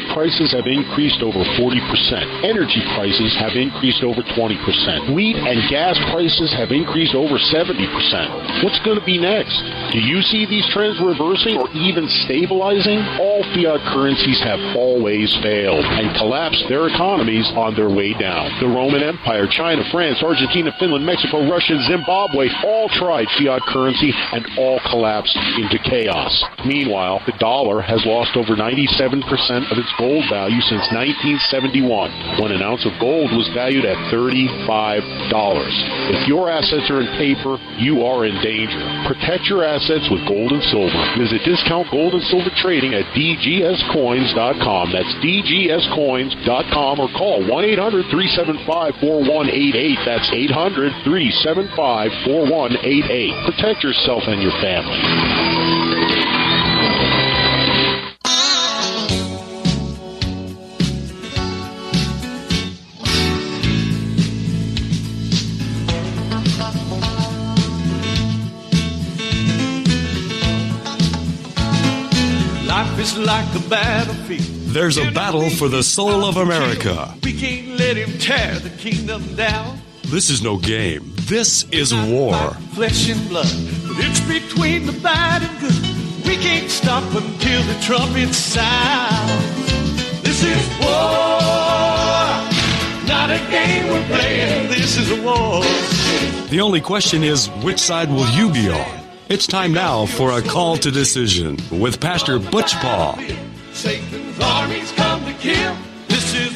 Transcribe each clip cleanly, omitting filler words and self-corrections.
prices have increased over 40%. Energy prices have increased over 20%. Wheat and gas prices have increased over 70%. What's going to be next? Do you see these trends reversing or even stabilizing? All fiat currencies have always failed and collapsed their economies on their way down. The Roman Empire, China, France, Argentina, Finland, Mexico, Russia, and Zimbabwe all tried fiat currency and all collapsed into chaos. Meanwhile, the dollar has lost over 97% of its gold value since 1971, when an ounce of gold was valued at $35. If your assets are in paper, you are in danger. Protect your assets with gold and silver. Visit Discount Gold and Silver Trading at dgscoins.com. That's dgscoins.com, or call 1-800-375-4188. That's 800-375-4188. Protect yourself and your family. Life is like a battlefield. There's a battle for the soul of America. We can't let him tear the kingdom down. This is no game. This is war. Flesh and blood, but it's between the bad and good. We can't stop until the trumpet sounds. This is war, not a game we're playing. This is a war. The only question is, which side will you be on? It's time now for a call to decision with Pastor Butch Paul. Satan's armies come to kill. This is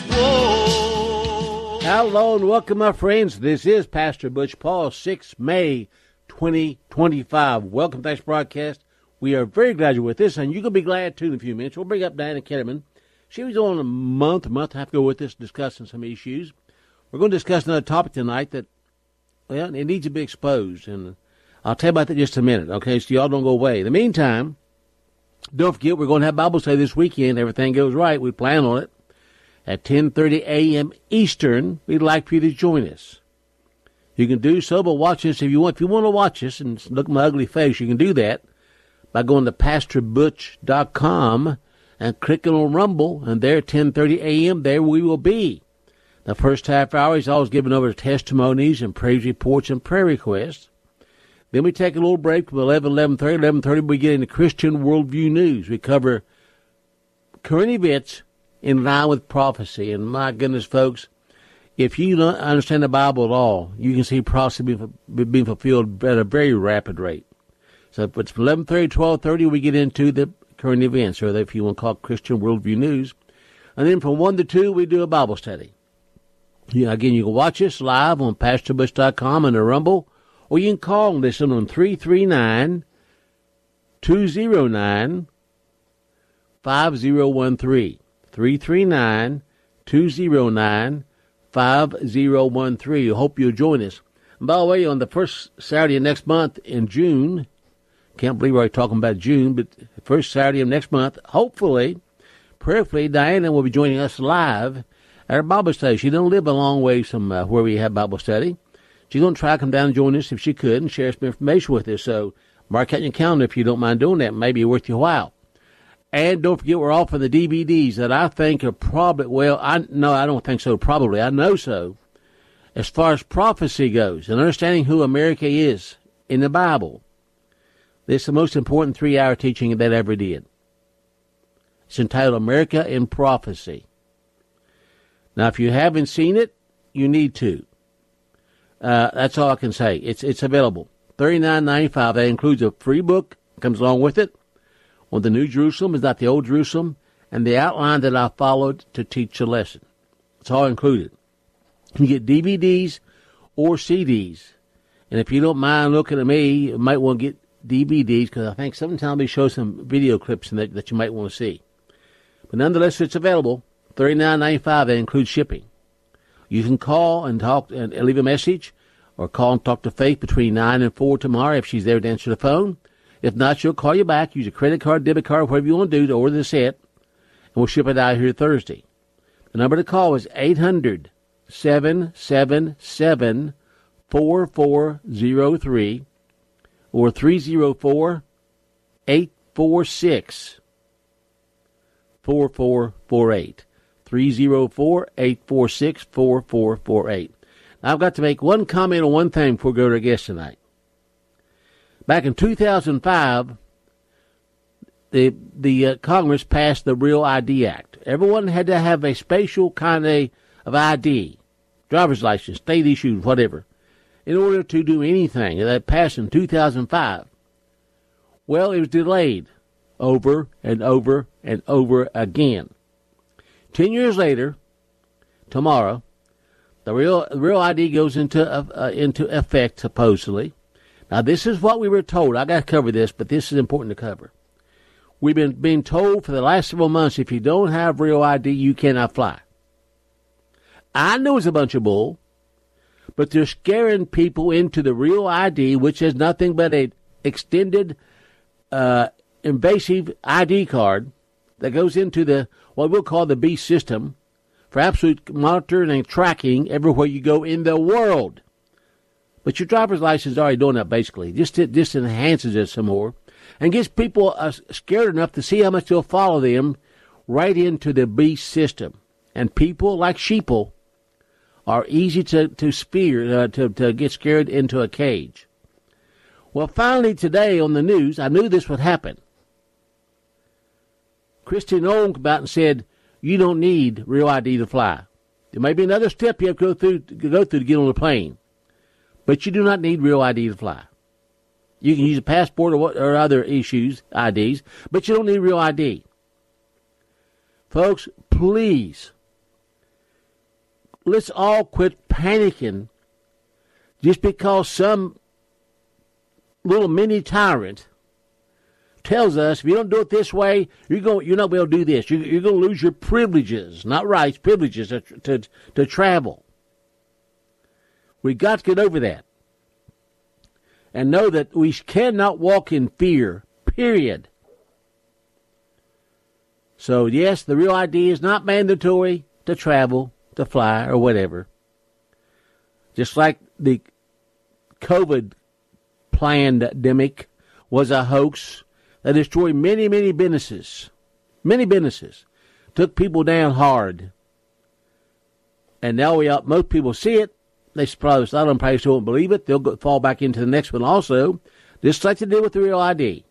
war. Hello and welcome, my friends. This is Pastor Butch Paul, 6 May 2025. Welcome to this broadcast. We are very glad you're with us, and you're going to be glad too in a few minutes. We'll bring up Diana Ketterman. She was on a month and a half ago with us discussing some issues. We're going to discuss another topic tonight that, well, it needs to be exposed, and I'll tell you about that in just a minute, okay, so y'all don't go away. In the meantime, don't forget we're going to have Bible study this weekend. Everything goes right. We plan on it at 10:30 a.m. Eastern. We'd like for you to join us. You can do so by watching us if you want. If you want to watch us and look at my ugly face, you can do that by going to PastorButch.com and clicking on Rumble, and there at 10:30 a.m., there we will be. The first half hour is always given over to testimonies and praise reports and prayer requests. Then we take a little break from 11:30. 11:30, we get into Christian Worldview News. We cover current events in line with prophecy. And my goodness, folks, if you don't understand the Bible at all, you can see prophecy being fulfilled at a very rapid rate. So if it's from 11:30 to 12:30, we get into the current events, or if you want to call it Christian Worldview News. And then from 1 to 2, we do a Bible study. Again, you can watch us live on PastorBush.com and the Rumble, or you can call and listen on 339-209-5013. 339-209-5013. I hope you'll join us. And by the way, on the first Saturday of next month in June, can't believe we're talking about June, but the first Saturday of next month, hopefully, prayerfully, Diana will be joining us live at our Bible study. She doesn't live a long way from where we have Bible study. She's going to try to come down and join us if she could and share some information with us. So mark out your calendar if you don't mind doing that. Maybe worth your while. And don't forget, we're offering the DVDs that I think are probably, I don't think so, probably. I know so. As far as prophecy goes and understanding who America is in the Bible, this is the most important 3-hour teaching that I ever did. It's entitled America in Prophecy. Now, if you haven't seen it, you need to. That's all I can say. It's available. $39.95. That includes a free book. Comes along with it. On the New Jerusalem is not the Old Jerusalem, and the outline that I followed to teach the lesson. It's all included. You get DVDs or CDs. And if you don't mind looking at me, you might want to get DVDs, because I think sometimes we show some video clips in that you might want to see. But nonetheless, it's available. $39.95. That includes shipping. You can call and talk and leave a message, or call and talk to Faith between 9 and 4 tomorrow if she's there to answer the phone. If not, she'll call you back. Use a credit card, debit card, whatever you want to do to order the set, and we'll ship it out here Thursday. The number to call is 800-777-4403 or 304-846-5483. 304-846-4448. 304-846-4448. Now, I've got to make one comment on one thing before we go to our guest tonight. Back in 2005, the Congress passed the Real ID Act. Everyone had to have a special kind of ID, driver's license, state issued, whatever, in order to do anything. That passed in 2005. Well, it was delayed over and over and over again. 10 years later, tomorrow, the real ID goes into effect, supposedly. Now, this is what we were told. I got to cover this, but this is important to cover. We've been being told for the last several months, if you don't have real ID, you cannot fly. I know it's a bunch of bull, but they're scaring people into the real ID, which is nothing but a extended, invasive ID card that goes into the what we'll call the B system for absolute monitoring and tracking everywhere you go in the world. But your driver's license is already doing that, basically. Just enhances it some more and gets people scared enough to see how much they'll follow them right into the B system. And people, like sheeple, are easy to spear, to get scared into a cage. Well, finally today on the news, I knew this would happen. Kristi Noem came out and said, you don't need real ID to fly. There may be another step you have to go through to get on the plane, but you do not need real ID to fly. You can use a passport or other IDs, but you don't need real ID. Folks, please, let's all quit panicking just because some little mini tyrant tells us if you don't do it this way, you're not going to be able to do this. You're going to lose your privileges, not rights, privileges to travel. We got to get over that and know that we cannot walk in fear, period. So, yes, the real ID is not mandatory to travel, to fly, or whatever. Just like the COVID pandemic was a hoax that destroyed many, many businesses. Many businesses. Took people down hard. And now most people see it. They probably, a lot of them probably still won't believe it. They'll fall back into the next one also. Just like they did with the real ID.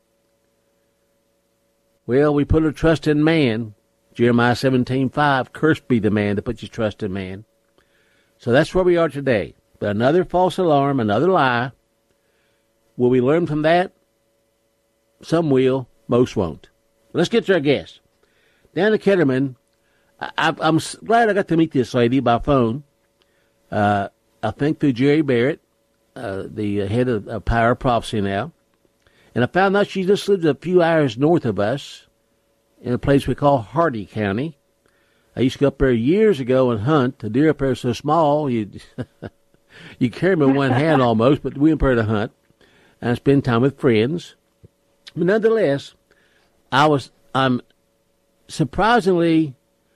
Well, we put our trust in man. Jeremiah 17:5, cursed be the man that puts his trust in man. So that's where we are today. But another false alarm, another lie. Will we learn from that? Some will, most won't. Let's get to our guest. Diana Ketterman, I'm glad I got to meet this lady by phone. I think through Jerry Barrett, the head of Power Prophecy now. And I found out she just lives a few hours north of us in a place we call Hardy County. I used to go up there years ago and hunt. The deer up there are so small, you carry them in one hand almost, but we went up there to hunt and spend time with friends. But nonetheless, I'm pleasantly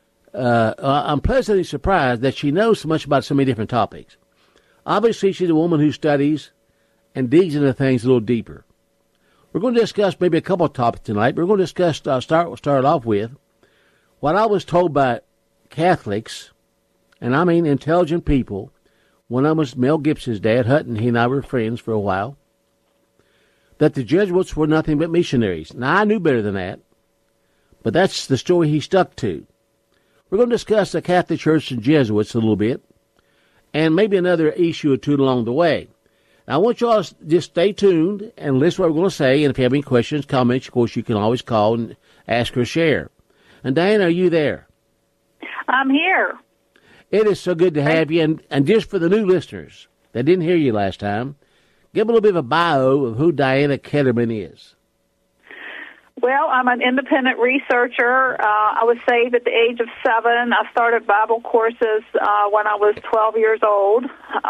surprised that she knows so much about so many different topics. Obviously, she's a woman who studies and digs into things a little deeper. We're going to discuss maybe a couple of topics tonight. We're going to discuss, start off with what I was told by Catholics, and I mean intelligent people. One of them was Mel Gibson's dad, Hutton. He and I were friends for a while. That the Jesuits were nothing but missionaries. Now, I knew better than that, but that's the story he stuck to. We're going to discuss the Catholic Church and Jesuits a little bit, and maybe another issue or two along the way. Now, I want you all to just stay tuned and listen to what we're going to say, and if you have any questions, comments, of course, you can always call and ask or share. And Diana, are you there? I'm here. It is so good to have you, and just for the new listeners that didn't hear you last time, give a little bit of a bio of who Diana Ketterman is. Well, I'm an independent researcher. I was saved at the age of 7. I started Bible courses when I was 12 years old.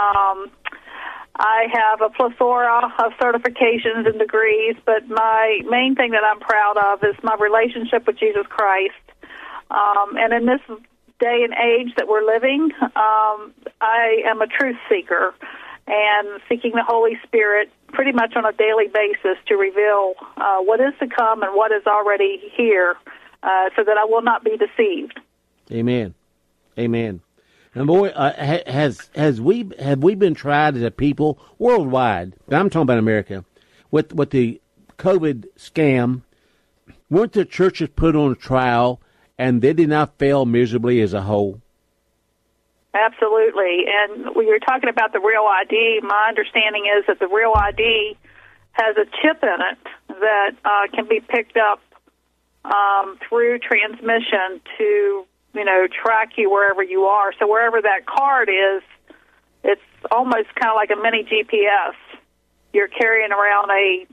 I have a plethora of certifications and degrees, but my main thing that I'm proud of is my relationship with Jesus Christ. And in this day and age that we're living, I am a truth seeker and seeking the Holy Spirit pretty much on a daily basis to reveal what is to come and what is already here so that I will not be deceived. Amen. Amen. And boy, have we been tried as a people worldwide? I'm talking about America with the COVID scam. Weren't the churches put on trial, and they did not fail miserably as a whole? Absolutely. And when you're talking about the Real ID, my understanding is that the Real ID has a chip in it that can be picked up through transmission to, track you wherever you are. So wherever that card is, it's almost kind of like a mini GPS. You're carrying around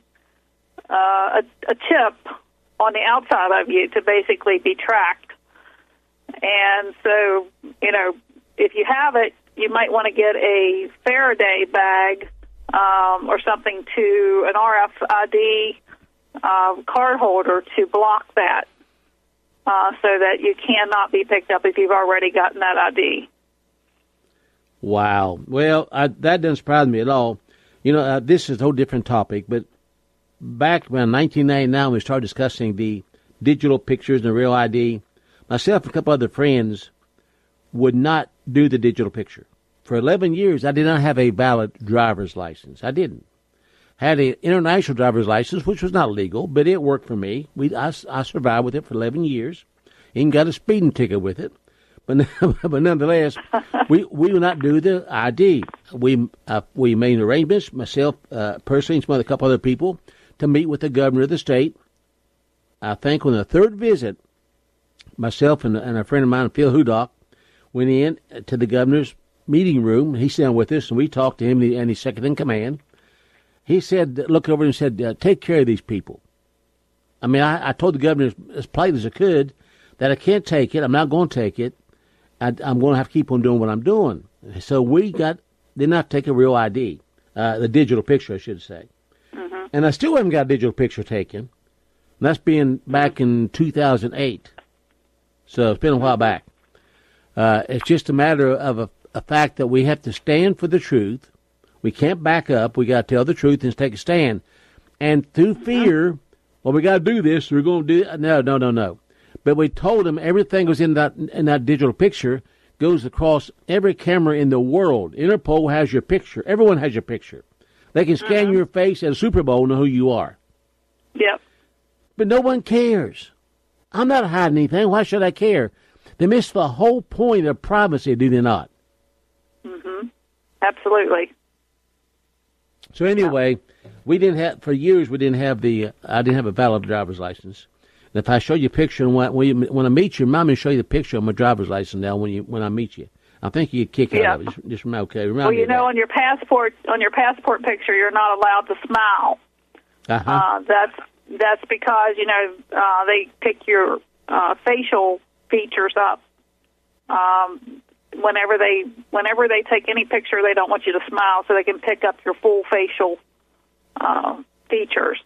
a chip on the outside of you to basically be tracked. And so, if you have it, you might want to get a Faraday bag or something to an RFID card holder to block that so that you cannot be picked up if you've already gotten that ID. Wow. Well, that doesn't surprise me at all. This is a whole different topic, but back around 1999, we started discussing the digital pictures and the Real ID. Myself and a couple other friends would not do the digital picture. For 11 years, I did not have a valid driver's license. I didn't. Had an international driver's license, which was not legal, but it worked for me. I survived with it for 11 years. Even got a speeding ticket with it. But nonetheless, we would not do the ID. We made arrangements, myself personally and a couple other people, to meet with the governor of the state. I think on the third visit, myself and a friend of mine, Phil Hudock, went in to the governor's meeting room. He sat down with us, and we talked to him, and he's second in command. He said, looked over and said, take care of these people. I mean, I told the governor as polite as I could that I can't take it. I'm not going to take it. I'm going to have to keep on doing what I'm doing. So we did not take a Real ID, the digital picture, I should say. Mm-hmm. And I still haven't got a digital picture taken. And that's being back in 2008. So it's been a while back. It's just a matter of a fact that we have to stand for the truth. We can't back up. We got to tell the truth and take a stand. And through fear, well, we got to do this. We're going to do it. No. But we told them everything was in that digital picture goes across every camera in the world. Interpol has your picture. Everyone has your picture. They can scan your face at a Super Bowl and know who you are. Yep. But no one cares. I'm not hiding anything. Why should I care? They miss the whole point of privacy, do they not? Mm-hmm. Absolutely. So anyway, for years I didn't have a valid driver's license. And if I show you a picture and when I meet you, remind me to show you the picture of my driver's license now when I meet you. I think you'd kick out of it. Just remind me of that. on your passport picture, you're not allowed to smile. Uh-huh. That's because they pick your facial features up. Whenever they take any picture, they don't want you to smile, so they can pick up your full facial features.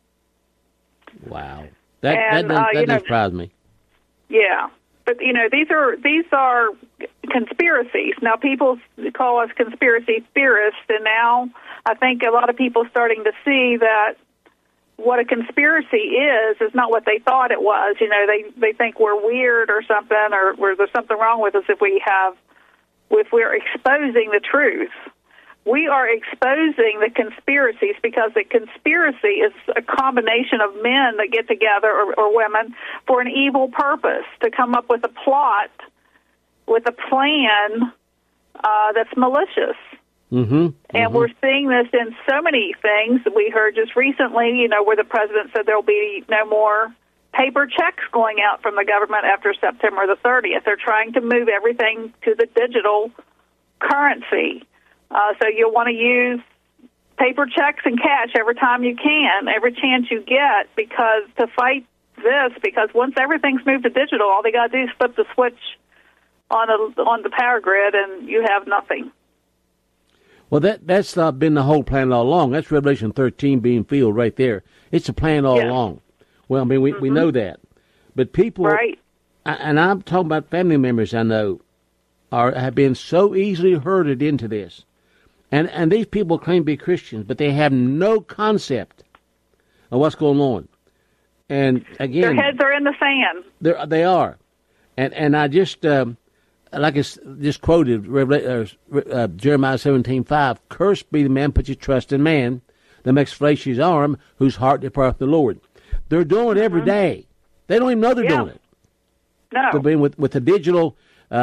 Wow, that doesn't surprise me. Yeah, but these are conspiracies. Now people call us conspiracy theorists, and now I think a lot of people are starting to see that what a conspiracy is not what they thought it was. They think we're weird or something, or there's something wrong with us if we're exposing the truth. We are exposing the conspiracies because the conspiracy is a combination of men that get together or women for an evil purpose to come up with a plot, with a plan that's malicious. Mm-hmm. And we're seeing this in so many things. We heard just recently, where the president said there'll be no more paper checks going out from the government after September the 30th. They're trying to move everything to the digital currency. So you'll want to use paper checks and cash every time you can, every chance you get, because to fight this, because once everything's moved to digital, all they got to do is flip the switch on the power grid and you have nothing. Well, that's been the whole plan all along. That's Revelation 13 being filled right there. It's a plan all along. Well, I mean, we know that. But people, right. And I'm talking about family members I know, have been so easily herded into this. And these people claim to be Christians, but they have no concept of what's going on. And again, their heads are in the sand. They are. And I just, like I just quoted Jeremiah 17:5, cursed be the man puts his trust in man, that makes flesh his arm, whose heart departeth from the Lord. They're doing it every day. They don't even know they're doing it. No. They're being with the digital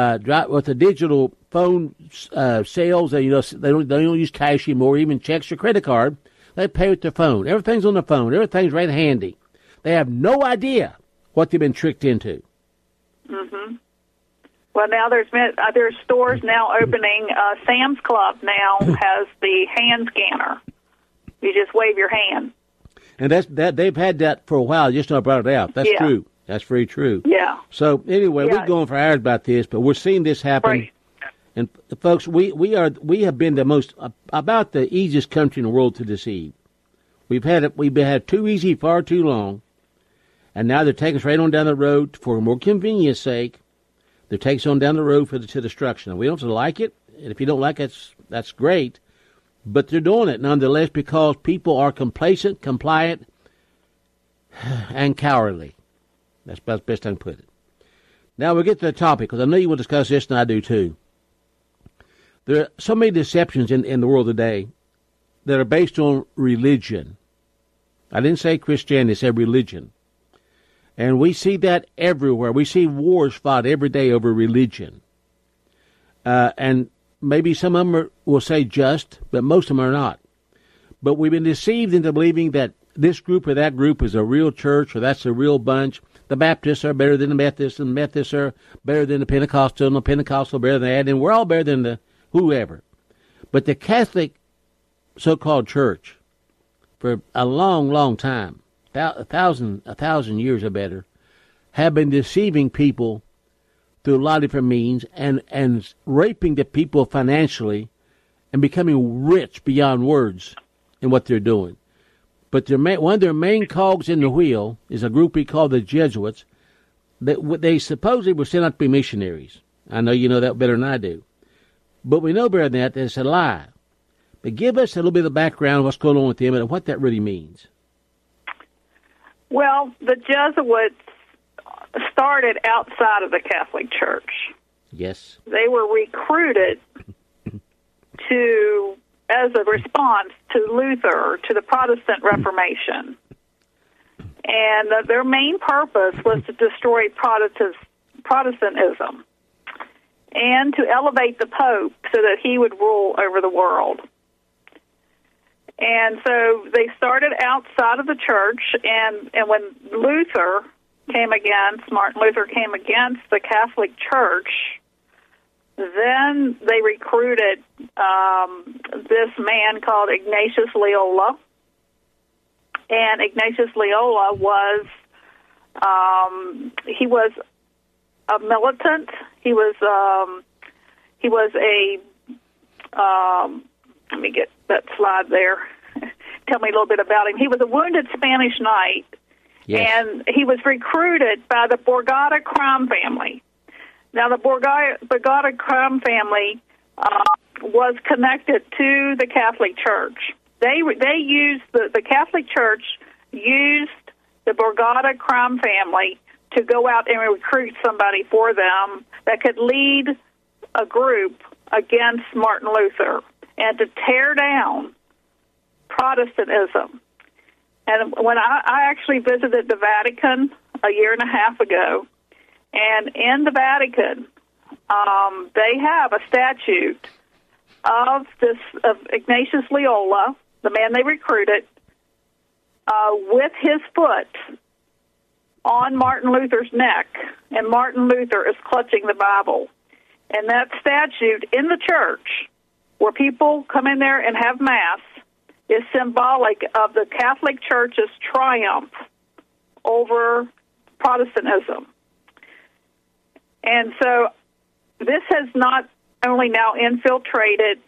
phone sales. They don't use cash anymore, even checks or credit card. They pay with their phone. Everything's on the phone. Everything's right handy. They have no idea what they've been tricked into. Mm-hmm. Well, now there's stores now opening. Sam's Club now has the hand scanner. You just wave your hand. And that they've had that for a while. Just not brought it out. That's true. That's very true. Yeah. So anyway, we're going for hours about this, but we're seeing this happen. Right. And folks, we have been about the easiest country in the world to deceive. We've had too easy far too long, and now they're taking us right on down the road for more convenience sake. They're taking us on down the road to destruction. And we don't like it, and if you don't like it, that's great. But they're doing it nonetheless because people are complacent, compliant, and cowardly. That's about the best I can put it. Now we'll get to the topic, because I know you will discuss this, and I do too. There are so many deceptions in the world today that are based on religion. I didn't say Christianity, I said religion. And we see that everywhere. We see wars fought every day over religion. And maybe some of them will say just, but most of them are not. But we've been deceived into believing that this group or that group is a real church, or that's a real bunch. The Baptists are better than the Methodists, and the Methodists are better than the Pentecostal, and the Pentecostal are better than that, and we're all better than the whoever. But the Catholic so-called church, for a long, long time, a thousand years or better, have been deceiving people through a lot of different means and raping the people financially and becoming rich beyond words in what they're doing. But one of their main cogs in the wheel is a group we call the Jesuits. They supposedly were sent out to be missionaries. I know you know that better than I do. But we know better than that it's a lie. But give us a little bit of background of what's going on with them and what that really means. Well, the Jesuits started outside of the Catholic Church. Yes. They were recruited as a response to Luther, to the Protestant Reformation. And their main purpose was to destroy Protestantism and to elevate the Pope so that he would rule over the world. And so they started outside of the church, and when Martin Luther came against the Catholic Church, then they recruited this man called Ignatius Loyola. And Ignatius Loyola was a militant. He was let me get that slide there. Tell me a little bit about him. He was a wounded Spanish knight, yes. And he was recruited by the Borgata crime family. Now, the Borgata crime family was connected to the Catholic Church. They used the Catholic Church used the Borgata crime family to go out and recruit somebody for them that could lead a group against Martin Luther and to tear down Protestantism. And when I actually visited the Vatican a year and a half ago, and in the Vatican, they have a statute of Ignatius Loyola, the man they recruited, with his foot on Martin Luther's neck, and Martin Luther is clutching the Bible. And that statute in the church, where people come in there and have Mass, is symbolic of the Catholic Church's triumph over Protestantism. And so this has not only now infiltrated,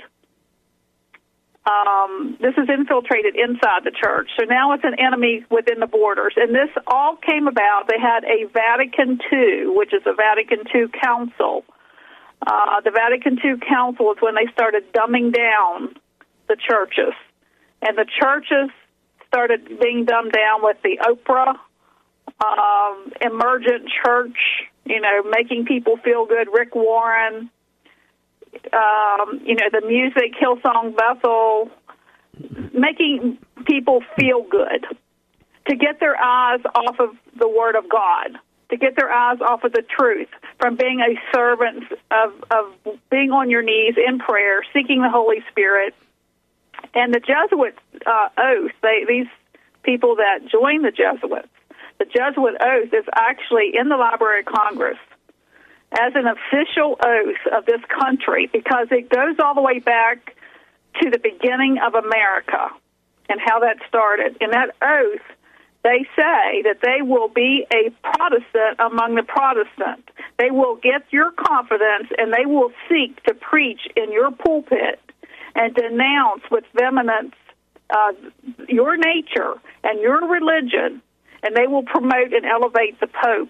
this is infiltrated inside the church. So now it's an enemy within the borders. And this all came about, they had a Vatican II, which is a Vatican II Council. The Vatican II Council is when they started dumbing down the churches. And the churches started being dumbed down with the Oprah emergent church, making people feel good. Rick Warren, the music, Hillsong Bethel, making people feel good, to get their eyes off of the Word of God, to get their eyes off of the truth, from being a servant of being on your knees in prayer, seeking the Holy Spirit. And the Jesuit oath, these people that joined the Jesuit oath is actually in the Library of Congress as an official oath of this country, because it goes all the way back to the beginning of America and how that started. In that oath, they say that they will be a Protestant among the Protestant. They will get your confidence, and they will seek to preach in your pulpit and denounce with vehemence your nature and your religion, and they will promote and elevate the Pope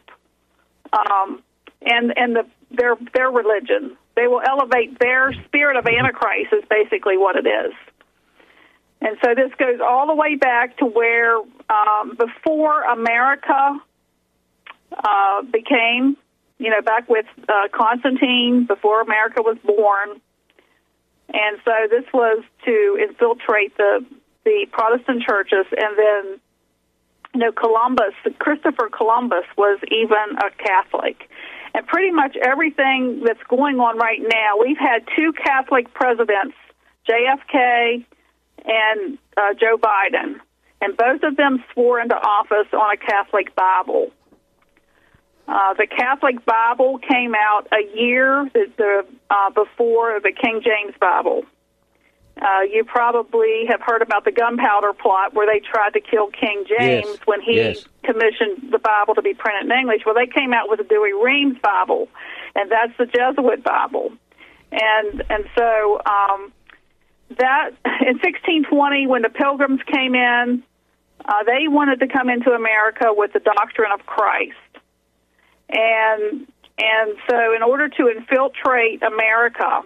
and their religion. They will elevate their spirit of Antichrist is basically what it is. And so this goes all the way back to where before America became, back with Constantine, before America was born. And so this was to infiltrate the Protestant churches. And then, Christopher Columbus was even a Catholic. And pretty much everything that's going on right now, we've had two Catholic presidents, JFK and Joe Biden, and both of them swore into office on a Catholic Bible. The Catholic Bible came out a year before the King James Bible. You probably have heard about the gunpowder plot where they tried to kill King James when he commissioned the Bible to be printed in English. Well, they came out with the Douay-Rheims Bible, and that's the Jesuit Bible. And so that in 1620, when the Pilgrims came in, they wanted to come into America with the doctrine of Christ. And so in order to infiltrate America,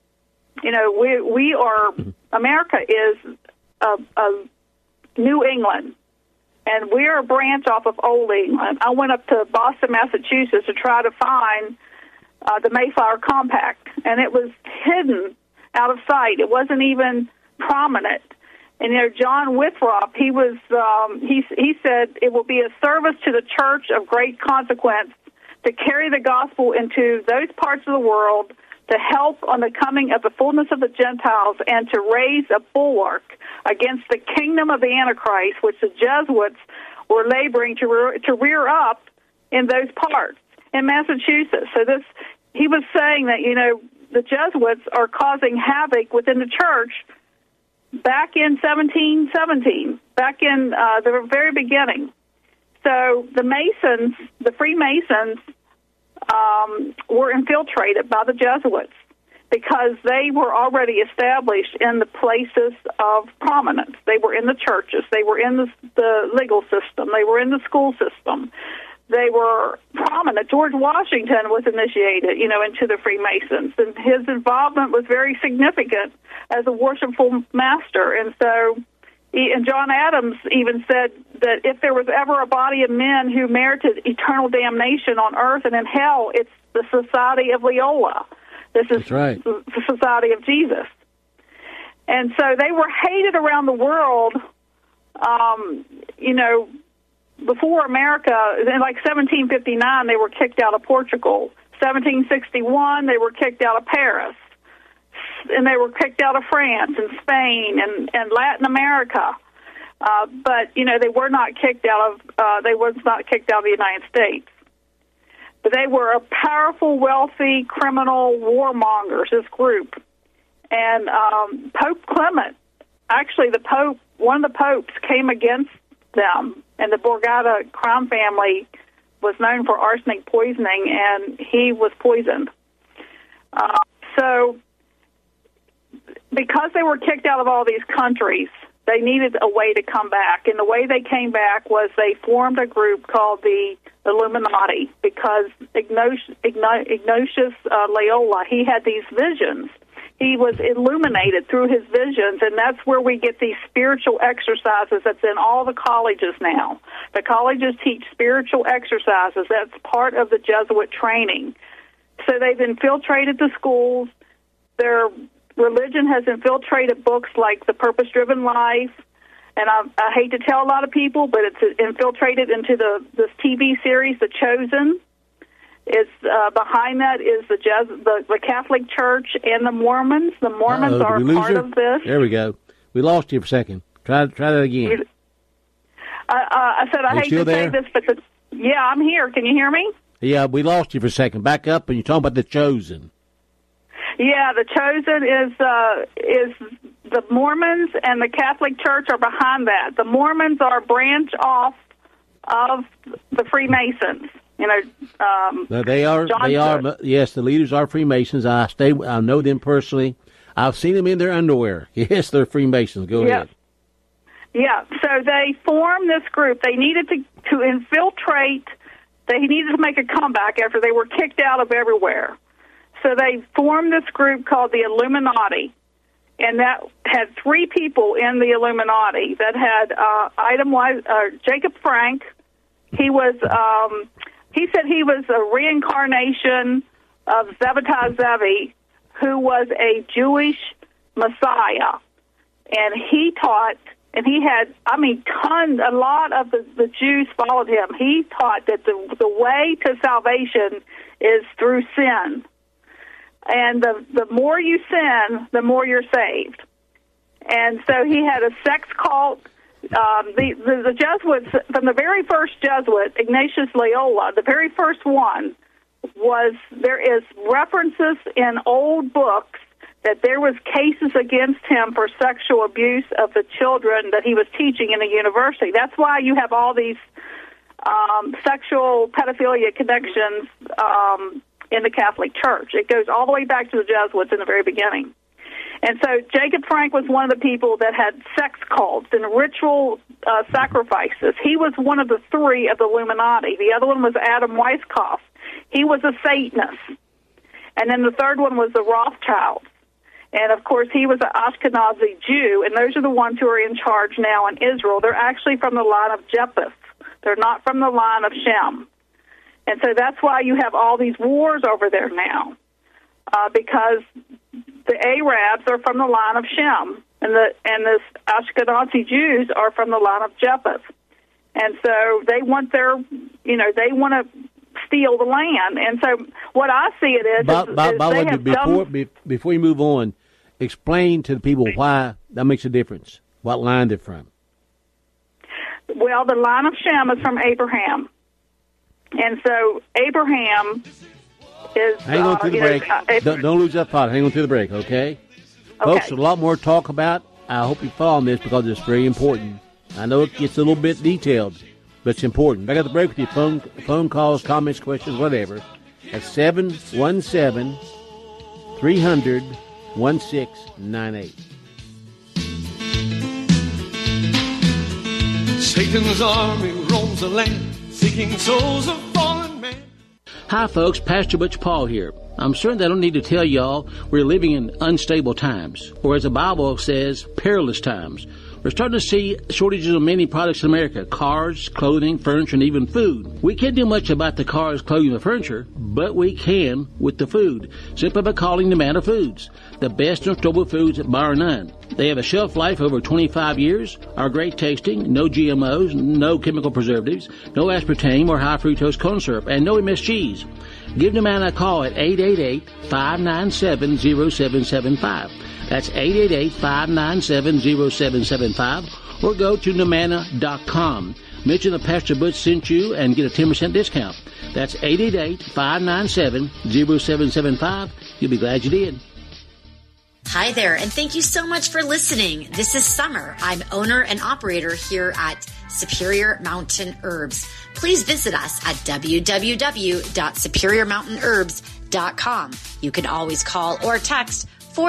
America is a New England, and we're a branch off of Old England. I went up to Boston, Massachusetts to try to find the Mayflower Compact, and it was hidden out of sight. It wasn't even prominent. And John Winthrop, he said it will be a service to the church of great consequence to carry the gospel into those parts of the world, to help on the coming of the fullness of the Gentiles, and to raise a bulwark against the kingdom of the Antichrist, which the Jesuits were laboring to rear up in those parts in Massachusetts. So he was saying that, the Jesuits are causing havoc within the church back in 1717, back in the very beginning. So the Masons, the Freemasons, were infiltrated by the Jesuits because they were already established in the places of prominence. They were in the churches. They were in the legal system. They were in the school system. They were prominent. George Washington was initiated, into the Freemasons, and his involvement was very significant as a worshipful master. And so, and John Adams even said that if there was ever a body of men who merited eternal damnation on earth and in hell, it's the Society of Loyola. This is right. The Society of Jesus. And so they were hated around the world, before America. In like 1759, they were kicked out of Portugal. 1761, they were kicked out of Paris. And they were kicked out of France and Spain and Latin America. But, they were not kicked out of, the United States. But they were a powerful, wealthy, criminal warmongers, this group. And Pope Clement, actually one of the popes came against them. And the Borgata crime family was known for arsenic poisoning, and he was poisoned. So because they were kicked out of all these countries, they needed a way to come back. And the way they came back was they formed a group called the Illuminati, because Ignatius Loyola, he had these visions. he was illuminated through his visions, and that's where we get these spiritual exercises that's in all the colleges now. The colleges teach spiritual exercises. That's part of the Jesuit training. So they've infiltrated the schools. Their religion has infiltrated books like The Purpose-Driven Life, and I hate to tell a lot of people, but it's infiltrated into this TV series, The Chosen. It's behind that is the Catholic Church and the Mormons. The Mormons are part of this. There we go. We lost you for a second. Try that again. I said I hate to say this, but yeah, I'm here. Can you hear me? Yeah, we lost you for a second. Back up, and you're talking about The Chosen. Yeah, The Chosen is the Mormons, and the Catholic Church are behind that. The Mormons are a branch off of the Freemasons. You know, they are. Yes, the leaders are Freemasons. I know them personally. I've seen them in their underwear. Yes, they're Freemasons. Go ahead. Yeah. So they formed this group. They needed to infiltrate. They needed to make a comeback after they were kicked out of everywhere. So they formed this group called the Illuminati, and that had 3 people in the Illuminati. That had Jacob Frank. He was. He said he was a reincarnation of Zebediah Zevi, who was a Jewish Messiah. And he taught, and he had, a lot of the Jews followed him. He taught that the way to salvation is through sin. And the more you sin, the more you're saved. And so he had a sex cult. The Jesuits, from the very first Jesuit, Ignatius Loyola, the very first one, there is references in old books that there was cases against him for sexual abuse of the children that he was teaching in a university. That's why you have all these sexual pedophilia connections in the Catholic Church. It goes all the way back to the Jesuits in the very beginning. And so Jacob Frank was one of the people that had sex cults and ritual sacrifices. He was one of the 3 of the Illuminati. The other one was Adam Weishaupt. He was a Satanist. And then the third one was the Rothschilds. And, of course, he was an Ashkenazi Jew, and those are the ones who are in charge now in Israel. They're actually from the line of Japheth. They're not from the line of Shem. And so that's why you have all these wars over there now, because the Arabs are from the line of Shem, and the Ashkenazi Jews are from the line of Japheth. And so they want they want to steal the land. And so what I see it is, before you move on, explain to the people why that makes a difference. What line they're from? Well, the line of Shem is from Abraham. And so Abraham is... Hang on to the break. Don't lose that thought. Hang on to the break, okay? Folks, a lot more to talk about. I hope you follow this because it's very important. I know it gets a little bit detailed, but it's important. Back at the break with your phone calls, comments, questions, whatever. At 717-300-1698. Satan's army roams the land, seeking souls of fallen men. Hi, folks. Pastor Butch Paul here. I'm certain I don't need to tell y'all we're living in unstable times, or as the Bible says, perilous times. We're starting to see shortages of many products in America: cars, clothing, furniture, and even food. We can't do much about the cars, clothing, and furniture, but we can with the food, simply by calling Nomana Foods, the best and stable foods bar none. They have a shelf life over 25 years, are great tasting, no GMOs, no chemical preservatives, no aspartame or high fructose corn syrup, and no MSGs. Give Nomana a call at 888-597-0775. That's 888-597-0775, or go to Nomana.com. Mention that Pastor Butch sent you and get a 10% discount. That's 888-597-0775. You'll be glad you did. Hi there, and thank you so much for listening. This is Summer. I'm owner and operator here at Superior Mountain Herbs. Please visit us at www.superiormountainherbs.com. You can always call or text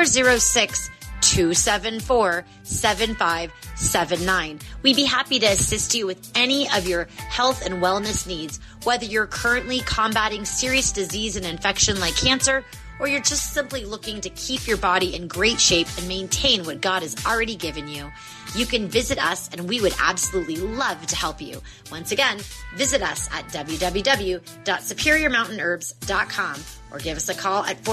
406-274-7579. We'd be happy to assist you with any of your health and wellness needs, whether you're currently combating serious disease and infection like cancer, or you're just simply looking to keep your body in great shape and maintain what God has already given you, you can visit us and we would absolutely love to help you. Once again, visit us at www.superiormountainherbs.com or give us a call at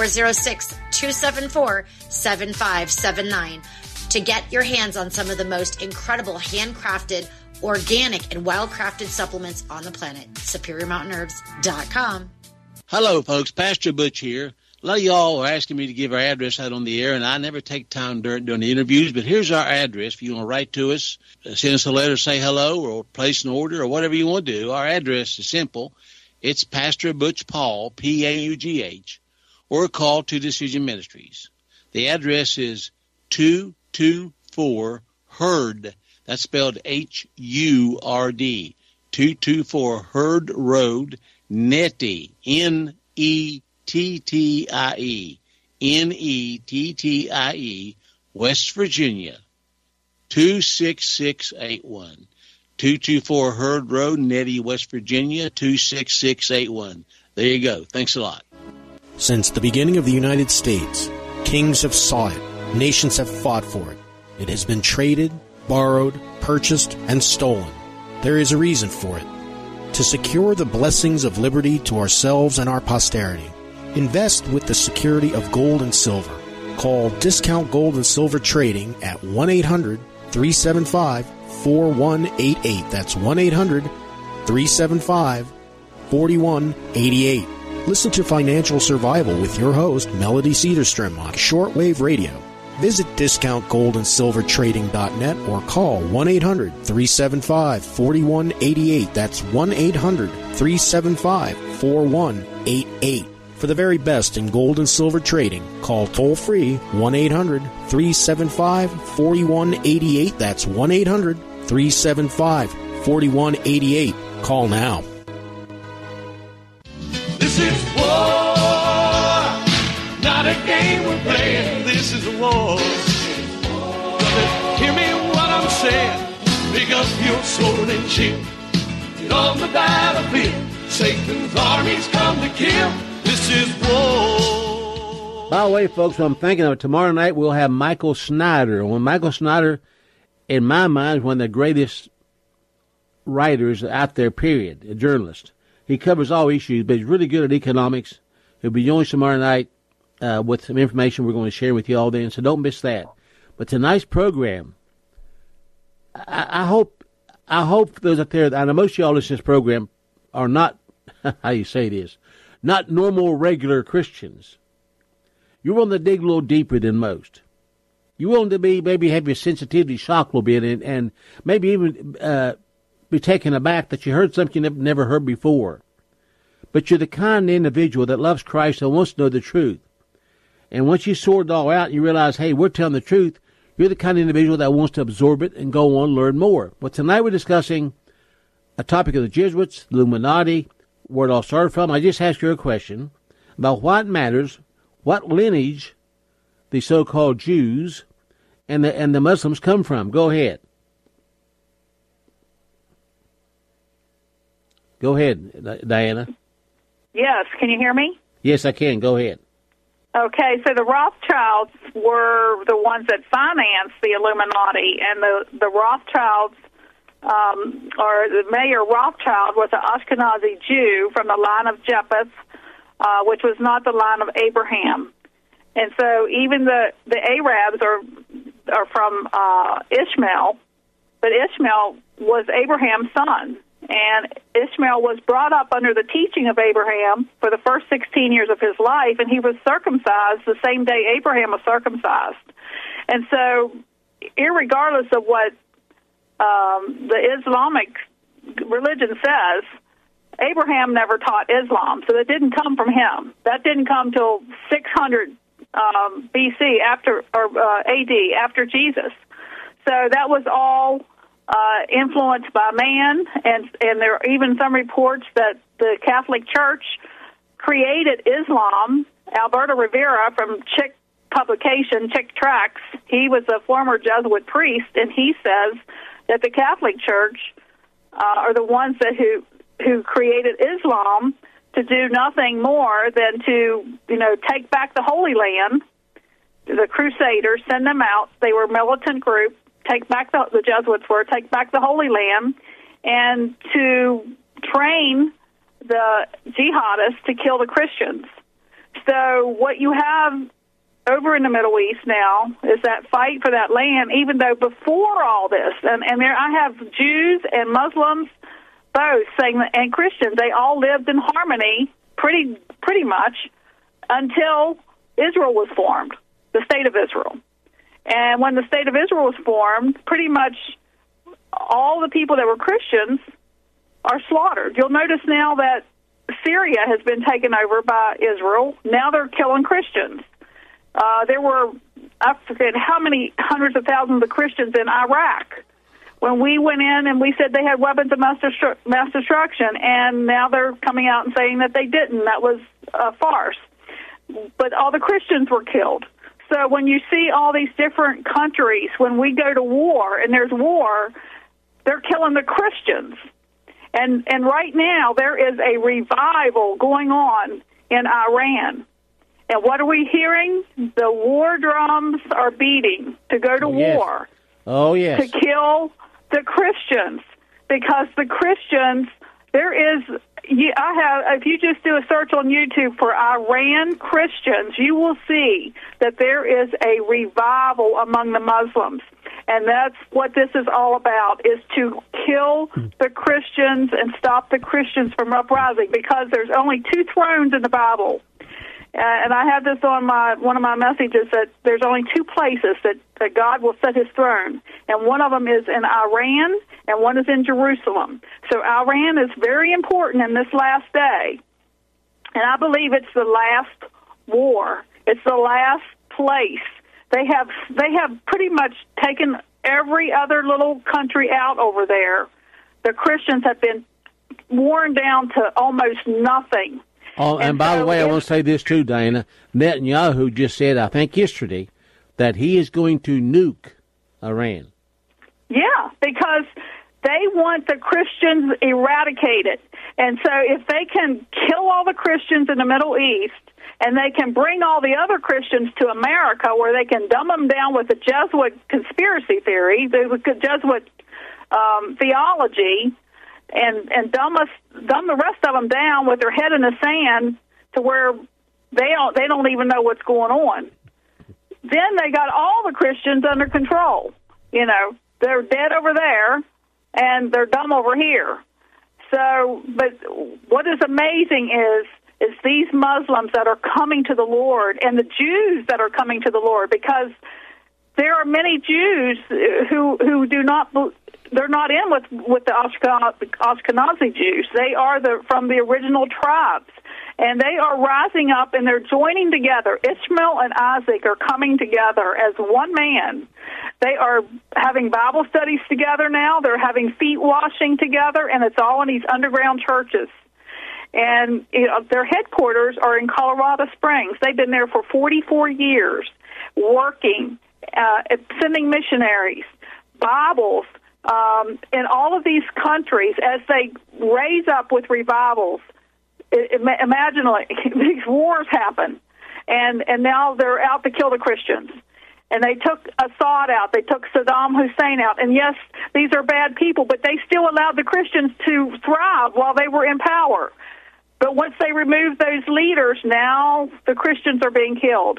406-274-7579 to get your hands on some of the most incredible handcrafted, organic, and wildcrafted supplements on the planet. SuperiorMountainHerbs.com. Hello, folks. Pastor Butch here. A lot of y'all are asking me to give our address out on the air, and I never take time during the interviews, but here's our address. If you want to write to us, send us a letter, say hello, or place an order, or whatever you want to do, our address is simple. It's Pastor Butch Paul, P-A-U-G-H, or call Two Decision Ministries. The address is 224 Hurd. That's spelled H-U-R-D. 224 Hurd Road, Nettie, Nettie, Nettie, West Virginia, 26681. 224 Hurd Road, Nettie, West Virginia, 26681. There you go. Thanks a lot. Since the beginning of the United States, kings have sought it. Nations have fought for it. It has been traded, borrowed, purchased, and stolen. There is a reason for it. To secure the blessings of liberty to ourselves and our posterity, invest with the security of gold and silver. Call Discount Gold and Silver Trading at 1-800-375-4188. That's 1-800-375-4188. Listen to Financial Survival with your host, Melody Cedarstrom, on shortwave radio. Visit DiscountGoldandSilverTrading.net or call 1-800-375-4188. That's 1-800-375-4188. For the very best in gold and silver trading, call toll-free 1-800-375-4188. That's 1-800-375-4188. Call now. This is war, not a game we're playing. This is a war. Brother, hear me what I'm saying. Pick up your sword and shield. Get on the battlefield. Satan's armies come to kill. This is war. By the way, folks, I'm thinking of it. Tomorrow night we'll have Michael Snyder. Well, Michael Snyder, in my mind, is one of the greatest writers out there, period, a journalist. He covers all issues, but he's really good at economics. He'll be joining us tomorrow night with some information we're going to share with you all then, so don't miss that. But tonight's program, I hope those out there, I know most of y'all listen to this program are not, how you say this, not normal, regular Christians. You're willing to dig a little deeper than most. You're willing to maybe have your sensitivity shocked a little bit and maybe even be taken aback that you heard something you've never heard before. But you're the kind of individual that loves Christ and wants to know the truth. And once you sort it all out and you realize, hey, we're telling the truth, you're the kind of individual that wants to absorb it and go on and learn more. But tonight we're discussing a topic of the Jesuits, the Illuminati, where it all started from. I just asked you a question about what matters, what lineage the so-called Jews and the Muslims come from. Go ahead. Go ahead, Diana. Yes, can you hear me? Yes, I can. Go ahead. Okay, so the Rothschilds were the ones that financed the Illuminati, and the Rothschilds, or the Mayor Rothschild, was an Ashkenazi Jew from the line of Japheth, which was not the line of Abraham. And so even the Arabs are from Ishmael, but Ishmael was Abraham's son. And Ishmael was brought up under the teaching of Abraham for the first 16 years of his life, and he was circumcised the same day Abraham was circumcised. And so, irregardless of what the Islamic religion says, Abraham never taught Islam, so that didn't come from him. That didn't come till 600 BC AD, after Jesus. So that was all influenced by man, and there are even some reports that the Catholic Church created Islam. Alberto Rivera from Chick publication, Chick Tracts, he was a former Jesuit priest, and he says that the Catholic Church are the ones who created Islam to do nothing more than to take back the Holy Land. The Crusaders, send them out. They were a militant group. Take back the Jesuits were take back the Holy Land, and to train the jihadists to kill the Christians. So what you have over in the Middle East now is that fight for that land, even though before all this, and there I have Jews and Muslims both saying that, and Christians, they all lived in harmony pretty much until Israel was formed, the State of Israel. And when the State of Israel was formed, pretty much all the people that were Christians are slaughtered. You'll notice now that Syria has been taken over by Israel. Now they're killing Christians. There were, I forget how many hundreds of thousands of Christians in Iraq when we went in and we said they had weapons of mass destruction, and now they're coming out and saying that they didn't. That was a farce. But all the Christians were killed. So when you see all these different countries, when we go to war and there's war, they're killing the Christians. And right now there is a revival going on in Iran. And what are we hearing? The war drums are beating to go to war. Oh, yes. To kill the Christians. Because the Christians, if you just do a search on YouTube for Iran Christians, you will see that there is a revival among the Muslims. And that's what this is all about, is to kill the Christians and stop the Christians from uprising, because there's only two thrones in the Bible. And I have this on one of my messages, that there's only two places that God will set his throne. And one of them is in Iran, and one is in Jerusalem. So Iran is very important in this last day. And I believe it's the last war. It's the last place. They have pretty much taken every other little country out over there. The Christians have been worn down to almost nothing. Oh, and by the way, I want to say this too, Diana. Netanyahu just said, I think yesterday, that he is going to nuke Iran. Yeah, because they want the Christians eradicated. And so if they can kill all the Christians in the Middle East, and they can bring all the other Christians to America, where they can dumb them down with the Jesuit conspiracy theory, the Jesuit theology, and dumb the rest of them down with their head in the sand to where they don't even know what's going on. Then they got all the Christians under control. They're dead over there, and they're dumb over here. So, but what is amazing is these Muslims that are coming to the Lord, and the Jews that are coming to the Lord, because there are many Jews who do not. They're not in with the Ashkenazi Jews. They are from the original tribes, and they are rising up, and they're joining together. Ishmael and Isaac are coming together as one man. They are having Bible studies together now. They're having feet washing together, and it's all in these underground churches. And their headquarters are in Colorado Springs. They've been there for 44 years, working, sending missionaries, Bibles, in all of these countries as they raise up with revivals. Imagine, these wars happen, and now they're out to kill the Christians. And they took Assad out. They took Saddam Hussein out. And yes, these are bad people, but they still allowed the Christians to thrive while they were in power. But once they removed those leaders, now the Christians are being killed.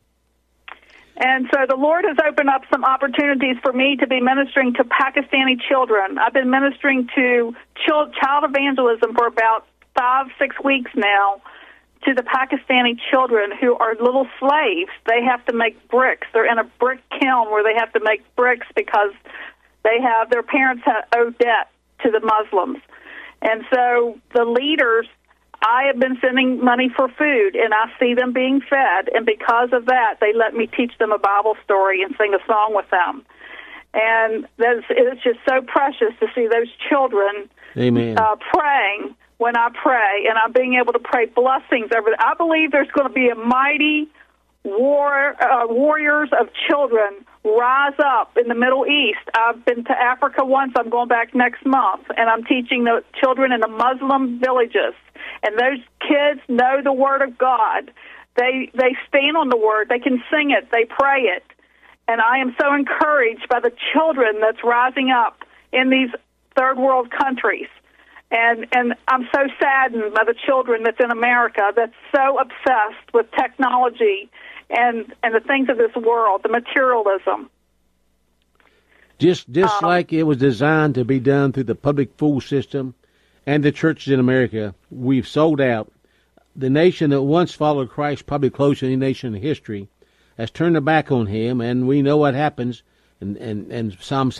And so the Lord has opened up some opportunities for me to be ministering to Pakistani children. I've been ministering to child evangelism for about 5-6 weeks now to the Pakistani children who are little slaves. They have to make bricks. They're in a brick kiln where they have to make bricks because their parents owe debt to the Muslims. And so the leaders, I have been sending money for food, and I see them being fed, and because of that, they let me teach them a Bible story and sing a song with them. And it's just so precious to see those children praying when I pray, and I'm being able to pray blessings over them. I believe there's going to be a mighty warriors of children rise up in the Middle East. I've been to Africa once. I'm going back next month, and I'm teaching the children in the Muslim villages. And those kids know the Word of God. They stand on the Word. They can sing it. They pray it. And I am so encouraged by the children that's rising up in these third world countries. And I'm so saddened by the children that's in America that's so obsessed with technology and the things of this world, the materialism. Just like it was designed to be done through the public school system and the churches in America, we've sold out. The nation that once followed Christ, probably closer to any nation in history, has turned their back on him, and we know what happens. And Psalm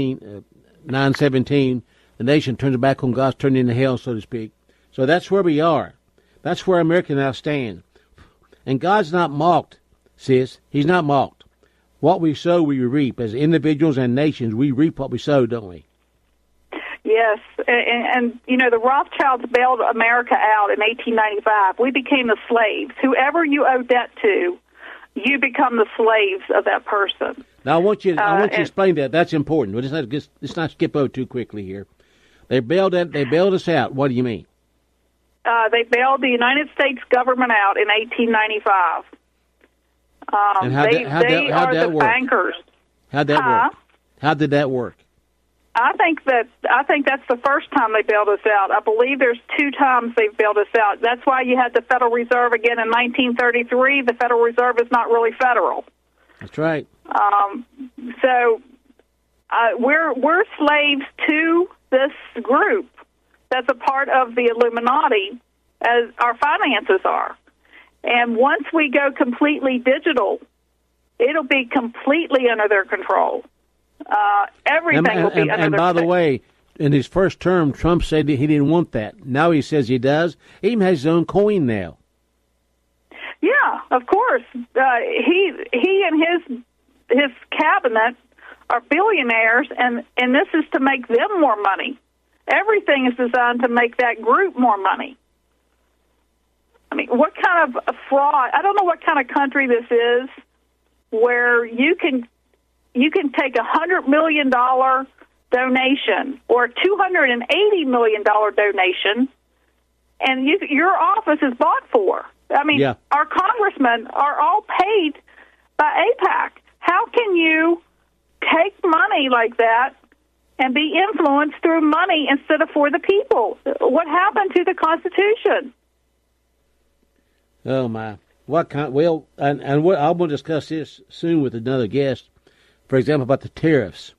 9:17, the nation turns back on God's turned into hell, so to speak. So that's where we are. That's where America now stands. And God's not mocked, sis. He's not mocked. What we sow, we reap. As individuals and nations, we reap what we sow, don't we? Yes, and you know, the Rothschilds bailed America out in 1895. We became the slaves. Whoever you owe debt to, you become the slaves of that person. Now, I want you to explain that. That's important. But let's not skip over too quickly here. They bailed us out. What do you mean? They bailed the United States government out in 1895. And how'd that work? Bankers. How'd that work? How did that work? I think that's the first time they bailed us out. I believe there's 2 times they've bailed us out. That's why you had the Federal Reserve again in 1933. The Federal Reserve is not really federal. That's right. So we're slaves to this group that's a part of the Illuminati, as our finances are. And once we go completely digital, it'll be completely under their control. Everything will be under their control. And by the way, in his first term, Trump said he didn't want that. Now he says he does. He even has his own coin now. Yeah, of course. He and his cabinet are billionaires, and this is to make them more money. Everything is designed to make that group more money. I mean, what kind of a fraud? I don't know what kind of country this is where you can take $100 million donation or $280 million donation, and your office is bought for. I mean, yeah. Our congressmen are all paid by AIPAC. How can you take money like that and be influenced through money instead of for the people? What happened to the Constitution? Oh my! What kind? Well, and I will discuss this soon with another guest. For example, about the tariffs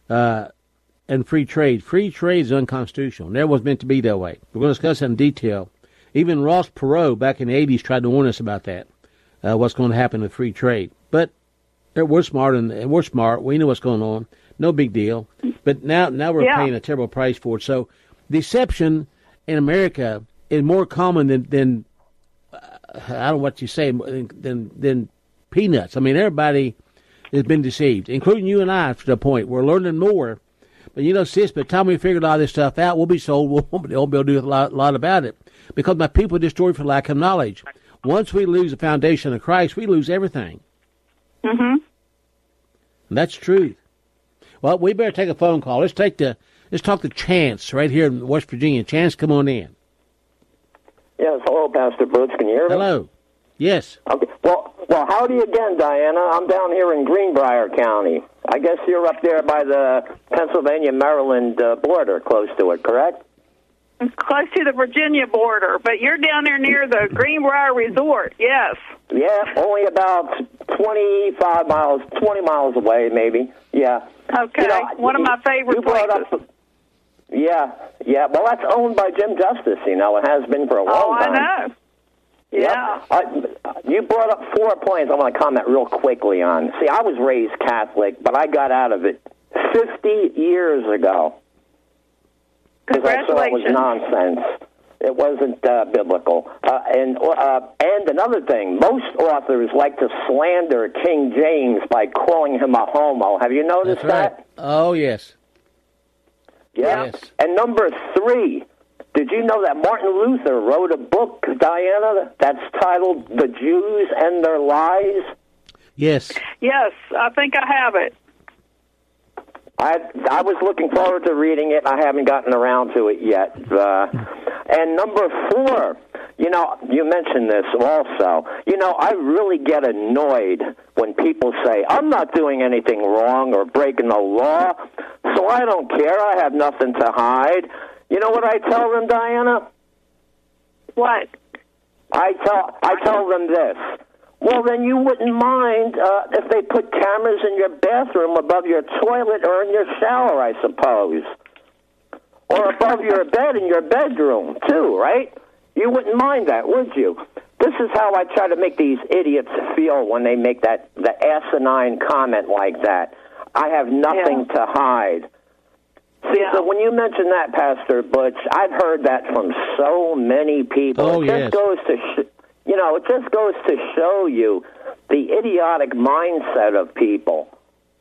and free trade. Free trade is unconstitutional. Never was meant to be that way. We're going to discuss that in detail. Even Ross Perot back in the 80s tried to warn us about that. What's going to happen with free trade? But we're smart and we're smart. We know what's going on. No big deal. But now we're paying a terrible price for it. So deception in America is more common than I don't know what you say, than peanuts. I mean, everybody has been deceived, including you and I to the point. We're learning more. But, sis, by the time we figure all this stuff out, we'll be sold. We won't be able to do a lot about it because my people are destroyed for lack of knowledge. Once we lose the foundation of Christ, we lose everything. Mm-hmm. That's truth. Well, we better take a phone call. Let's talk to Chance right here in West Virginia. Chance, come on in. Yes, hello, Pastor Butch. Can you hear me? Hello. Yes. Okay. Well, howdy again, Diana. I'm down here in Greenbrier County. I guess you're up there by the Pennsylvania-Maryland border, close to it, correct? It's close to the Virginia border, but you're down there near the Greenbrier Resort, yes. Yeah, only about 20 miles away, maybe. Yeah. Okay, one of my favorite places. Yeah. Well, that's owned by Jim Justice, It has been for a long time. Oh, I know. Yeah. You brought up 4 points I want to comment real quickly on. See, I was raised Catholic, but I got out of it 50 years ago. Because I saw it was nonsense. It wasn't biblical. And another thing, most authors like to slander King James by calling him a homo. Have you noticed that? Oh, yes. Yeah. Yes. And number 3, did you know that Martin Luther wrote a book, Diana, that's titled The Jews and Their Lies? Yes. Yes, I think I have it. I was looking forward to reading it. I haven't gotten around to it yet. And number 4, you mentioned this also. I really get annoyed when people say, I'm not doing anything wrong or breaking the law, so I don't care. I have nothing to hide. You know what I tell them, Diana? What? I tell them this. Well, then you wouldn't mind if they put cameras in your bathroom above your toilet or in your shower, I suppose. Or above your bed in your bedroom, too, right? You wouldn't mind that, would you? This is how I try to make these idiots feel when they make the asinine comment like that. I have nothing to hide. See, so when you mention that, Pastor Butch, I've heard that from so many people. Oh, it just goes to, it just goes to show you the idiotic mindset of people.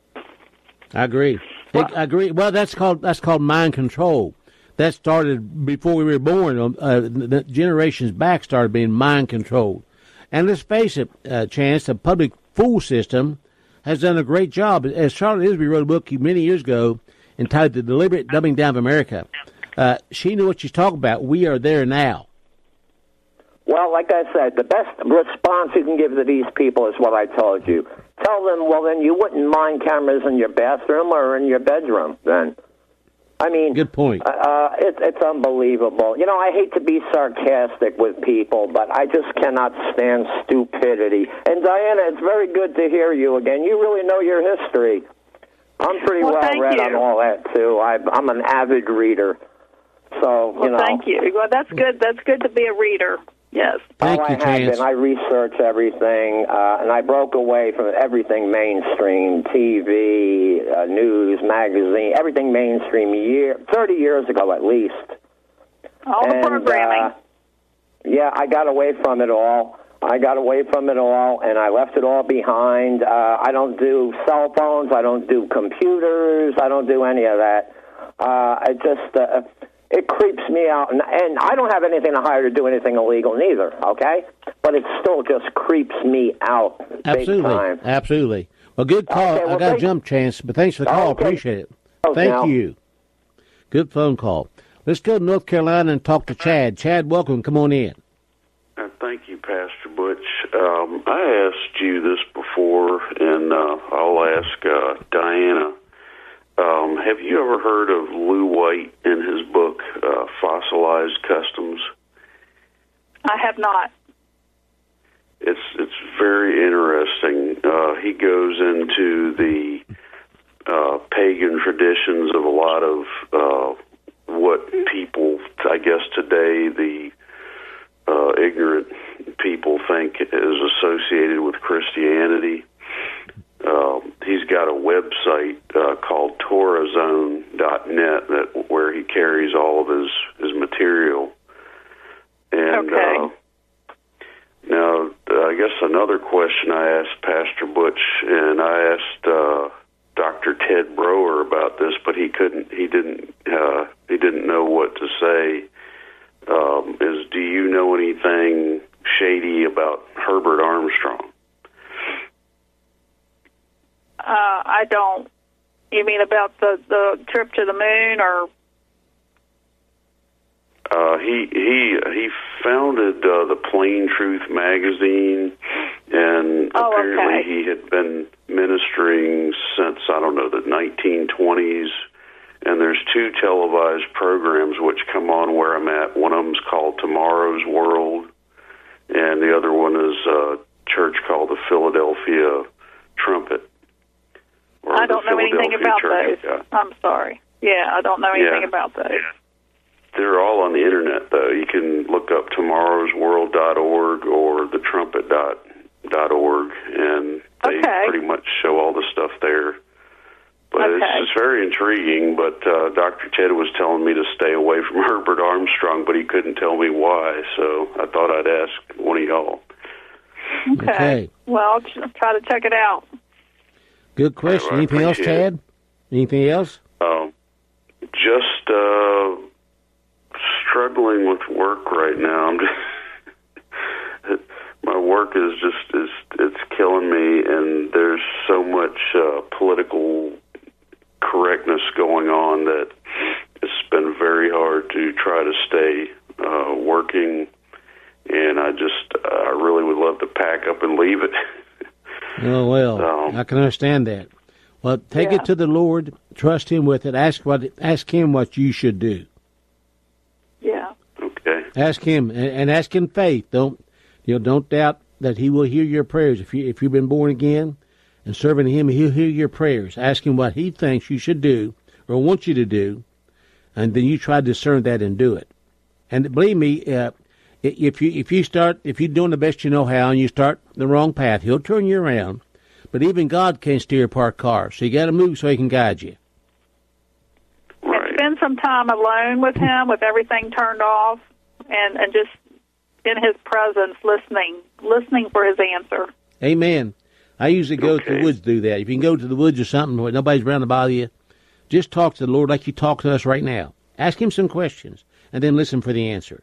I agree. I agree. Well, that's called mind control. That started before we were born. The generations back started being mind controlled. And let's face it, Chance, the public fool system has done a great job. As Charlotte Isby wrote a book many years ago entitled The Deliberate Dumbing Down of America. She knew what she's talking about. We are there now. Well, like I said, the best response you can give to these people is what I told you. Tell them, well, then you wouldn't mind cameras in your bathroom or in your bedroom, then. I mean, good point. It's unbelievable. I hate to be sarcastic with people, but I just cannot stand stupidity. And Diana, it's very good to hear you again. You really know your history. I'm pretty well read on all that too. I'm an avid reader, so Thank you. Well, that's good. That's good to be a reader. Yes. Thank you, I have been. I research everything, and I broke away from everything mainstream, TV, news, magazine, everything mainstream 30 years ago at least. All the programming. I got away from it all. And I left it all behind. I don't do cell phones. I don't do computers. I don't do any of that. It creeps me out, and I don't have anything to hide or do anything illegal neither, okay? But it still just creeps me out big time. Absolutely. Well, good call. Okay, I got to jump, Chance, but thanks for the call. Okay. Appreciate it. Thank you. Good phone call. Let's go to North Carolina and talk to Chad. Chad, welcome. Come on in. Thank you, Pastor Butch. I asked you this before, and I'll ask Diana. Have you ever heard of Lou White in his book, Fossilized Customs? I have not. It's very interesting. He goes into the pagan traditions of a lot of what people, I guess today, the ignorant people think is associated with Christianity. He's got a website called TorahZone.net where he carries all of his material. And now, I guess another question I asked Pastor Butch, and I asked Dr. Ted Broer about this, but he didn't know what to say. Is, do you know anything shady about Herbert Armstrong? I don't. You mean about the trip to the moon, or? He founded the Plain Truth magazine, and apparently he had been ministering since, I don't know, the 1920s. And there's 2 televised programs which come on where I'm at. One of them's called Tomorrow's World, and the other one is a church called the Philadelphia Trumpet. I don't know anything about those. Yeah. I'm sorry. Yeah, I don't know anything about those. Yeah. They're all on the internet, though. You can look up tomorrowsworld.org or thetrumpet.org, and they pretty much show all the stuff there. But it's very intriguing, but Dr. Ted was telling me to stay away from Herbert Armstrong, but he couldn't tell me why, so I thought I'd ask one of y'all. Okay. Well, I'll try to check it out. Good question. Anything else, Chad? Anything else? Just struggling with work right now. I'm just my work is it's killing me, and there's so much political correctness going on that it's been very hard to try to stay working, and I really would love to pack up and leave it. Oh, well, I can understand that. Well, take it to the Lord, trust Him with it, ask Him what you should do. Yeah. Okay. Ask Him, and ask in faith. Don't doubt that He will hear your prayers. If you've been born again and serving Him, He'll hear your prayers. Ask Him what He thinks you should do or wants you to do, and then you try to discern that and do it. And believe me, if you're doing the best you know how and you start the wrong path, He'll turn you around. But even God can't steer a parked car, so you got to move so He can guide you. Right. And spend some time alone with Him, with everything turned off, and just in His presence, listening for His answer. Amen. I usually go to the woods to do that. If you can go to the woods or something where nobody's around to bother you, just talk to the Lord like you talk to us right now. Ask Him some questions, and then listen for the answer.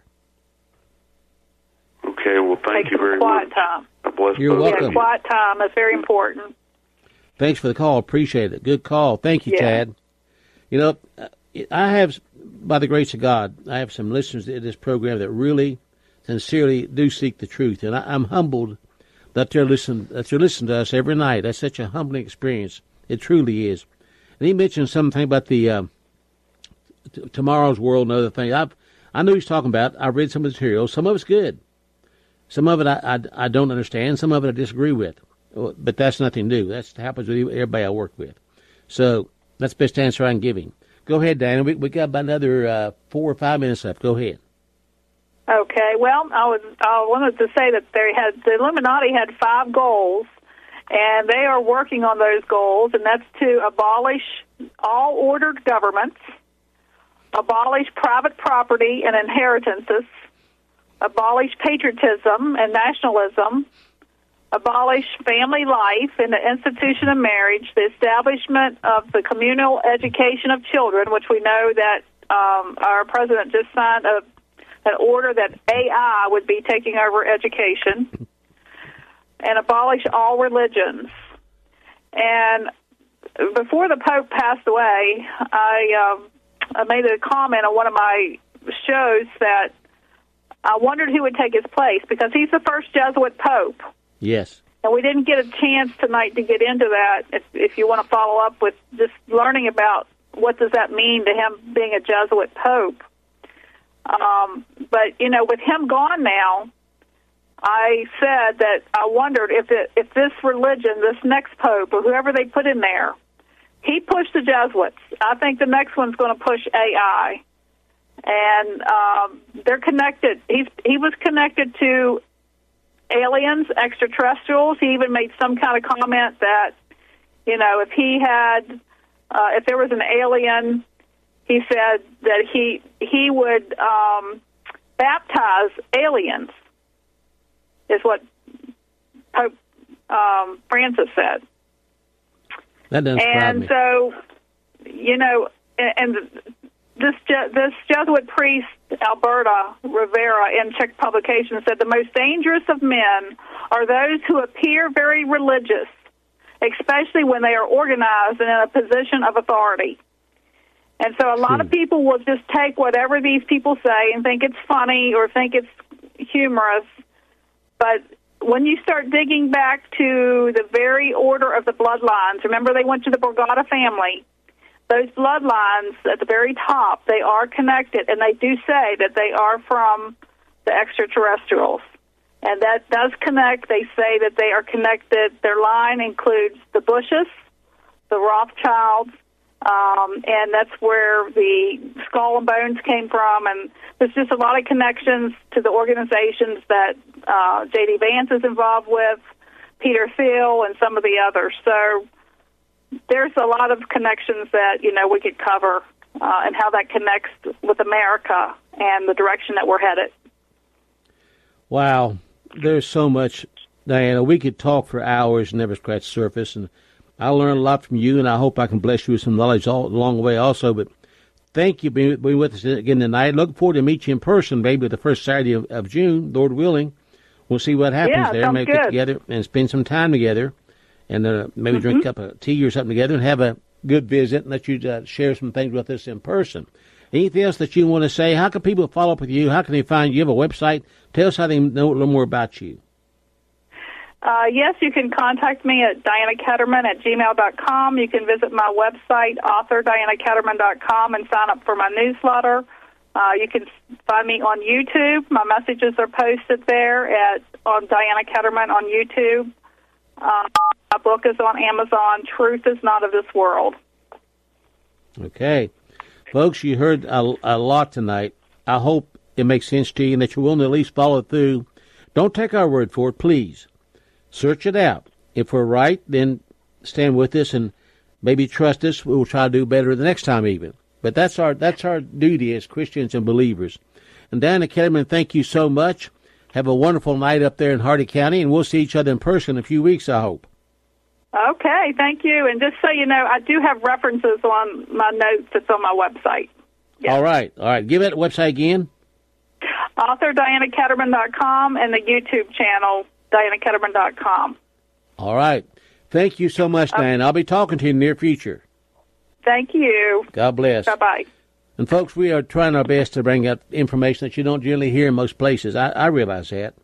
Okay, well, thank you very quiet much. Time. You're welcome. Yeah, quiet time is very important. Thanks for the call. Appreciate it. Good call. Thank you, Tad. You know, I have, by the grace of God, I have some listeners to this program that really, sincerely do seek the truth, and I'm humbled that they're listening to us every night. That's such a humbling experience. It truly is. And he mentioned something about the Tomorrow's World and other things. I know he's talking about. I read some of the material. Some of it's good. Some of it I don't understand. Some of it I disagree with. But that's nothing new. That happens with everybody I work with. So that's the best answer I can give him. Go ahead, Diana. We got about another 4 or 5 minutes left. Go ahead. Okay. Well, I wanted to say that the Illuminati had 5 goals, and they are working on those goals, and that's to abolish all ordered governments, abolish private property and inheritances, abolish patriotism and nationalism, abolish family life and the institution of marriage, the establishment of the communal education of children, which we know that our president just signed an order that AI would be taking over education, and abolish all religions. And before the Pope passed away, I made a comment on one of my shows that I wondered who would take his place, because he's the first Jesuit Pope. Yes. And we didn't get a chance tonight to get into that. If you want to follow up with just learning about what does that mean to him being a Jesuit Pope. But, you know, with him gone now, I said that I wondered if this religion, this next Pope, or whoever they put in there, he pushed the Jesuits. I think the next one's going to push AI. And they're connected. He was connected to aliens, extraterrestrials. He even made some kind of comment that, you know, if there was an alien, he said that he would baptize aliens, is what Pope Francis said. That doesn't surprise me. And so, you know, and this Jesuit priest, Alberta Rivera, in Czech publication said the most dangerous of men are those who appear very religious, especially when they are organized and in a position of authority. And so a lot of people will just take whatever these people say and think it's funny or think it's humorous. But when you start digging back to the very order of the bloodlines, remember they went to the Borgata family, those bloodlines at the very top, they are connected, and they do say that they are from the extraterrestrials. And that does connect. They say that they are connected. Their line includes the Bushes, the Rothschilds, and that's where the Skull and Bones came from. And there's just a lot of connections to the organizations that J.D. Vance is involved with, Peter Thiel, and some of the others. So there's a lot of connections that, you know, we could cover and how that connects with America and the direction that we're headed. Wow. There's so much, Diana. We could talk for hours and never scratch the surface, and I learned a lot from you, and I hope I can bless you with some knowledge along the way also. But thank you for being with us again tonight. Looking forward to meet you in person, maybe the first Saturday of June, Lord willing. We'll see what happens there. Maybe get together and spend some time together, and maybe drink a cup of tea or something together and have a good visit and let you share some things with us in person. Anything else that you want to say? How can people follow up with you? How can they find you? You have a website. Tell us how they know a little more about you. Yes, you can contact me at DianaKetterman@gmail.com. You can visit my website, authorDianaKetterman.com, and sign up for my newsletter. You can find me on YouTube. My messages are posted there on Diana Ketterman on YouTube. My book is on Amazon. Truth is Not of This World. Okay. Folks, you heard a lot tonight. I hope it makes sense to you and that you're willing to at least follow through. Don't take our word for it, please. Search it out. If we're right, then stand with us and maybe trust us. We'll try to do better the next time even. But that's our duty as Christians and believers. And Diana Ketterman, thank you so much. Have a wonderful night up there in Hardy County, and we'll see each other in person in a few weeks, I hope. Okay, thank you. And just so you know, I do have references on my notes that's on my website. Yes. All right. Give that website again. AuthorDianaKetterman.com and the YouTube channel, DianaKetterman.com. All right. Thank you so much, Diana. I'll be talking to you in the near future. Thank you. God bless. Bye-bye. And, folks, we are trying our best to bring out information that you don't generally hear in most places. I realize that.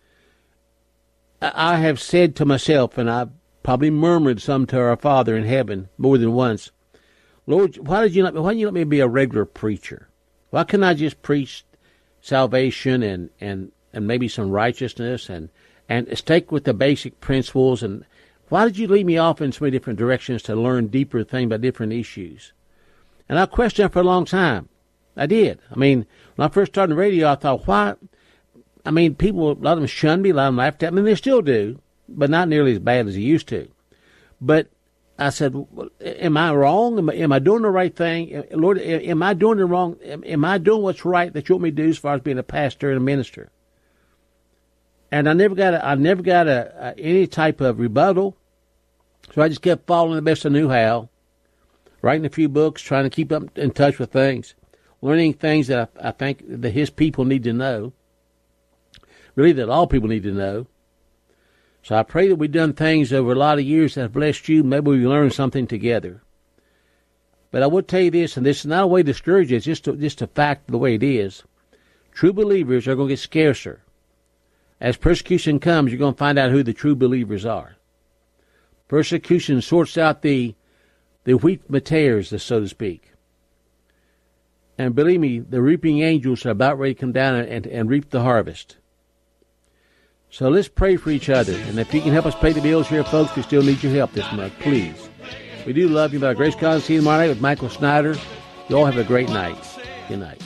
I have said to myself, and I've probably murmured some to our Father in heaven more than once, Lord, why didn't you let me be a regular preacher? Why couldn't I just preach salvation and maybe some righteousness and stick with the basic principles? And why did you lead me off in so many different directions to learn deeper things about different issues? And I questioned for a long time. I did. I mean, when I first started the radio, I thought, why? I mean, people, a lot of them shunned me, a lot of them laughed at me. I mean, they still do, but not nearly as bad as they used to. But I said, well, am I wrong? Am I doing the right thing? Lord, am I doing the wrong? Am I doing what's right that you want me to do as far as being a pastor and a minister? And I never got any type of rebuttal. So I just kept following the best I knew how, writing a few books, trying to keep up in touch with things, learning things that I think that his people need to know, really that all people need to know. So I pray that we've done things over a lot of years that have blessed you. Maybe we learned something together. But I will tell you this, and this is not a way to discourage you, it's just a fact of the way it is. True believers are going to get scarcer. As persecution comes, you're going to find out who the true believers are. Persecution sorts out the wheat from the tares, so to speak. And believe me, the reaping angels are about ready to come down and reap the harvest. So let's pray for each other. And if you can help us pay the bills here, folks, we still need your help this month, please. We do love you. By grace, God, see you tomorrow night with Michael Snyder. You all have a great night. Good night.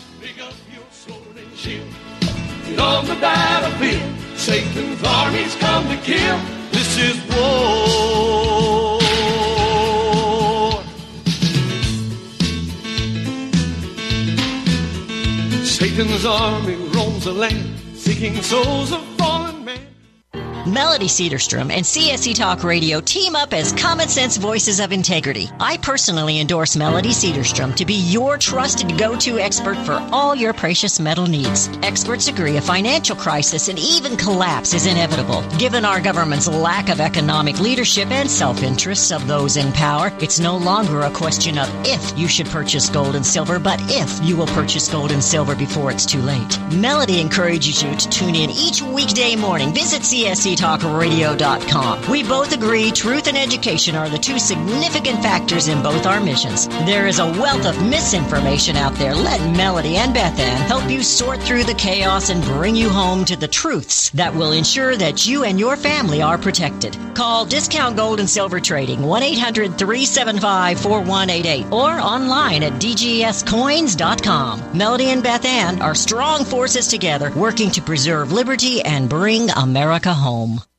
On the battlefield, Satan's armies come to kill. This is war. Satan's army roams the land, seeking souls of fallen men. Melody Cedarstrom and CSC Talk Radio team up as common sense voices of integrity. I personally endorse Melody Cedarstrom to be your trusted go-to expert for all your precious metal needs. Experts agree a financial crisis and even collapse is inevitable. Given our government's lack of economic leadership and self-interests of those in power, it's no longer a question of if you should purchase gold and silver, but if you will purchase gold and silver before it's too late. Melody encourages you to tune in each weekday morning. Visit CSCTalkRadio.com. We both agree truth and education are the two significant factors in both our missions. There is a wealth of misinformation out there. Let Melody and Beth Ann help you sort through the chaos and bring you home to the truths that will ensure that you and your family are protected. Call Discount Gold and Silver Trading 1-800-375-4188 or online at dgscoins.com. Melody and Beth Ann are strong forces together working to preserve liberty and bring America home.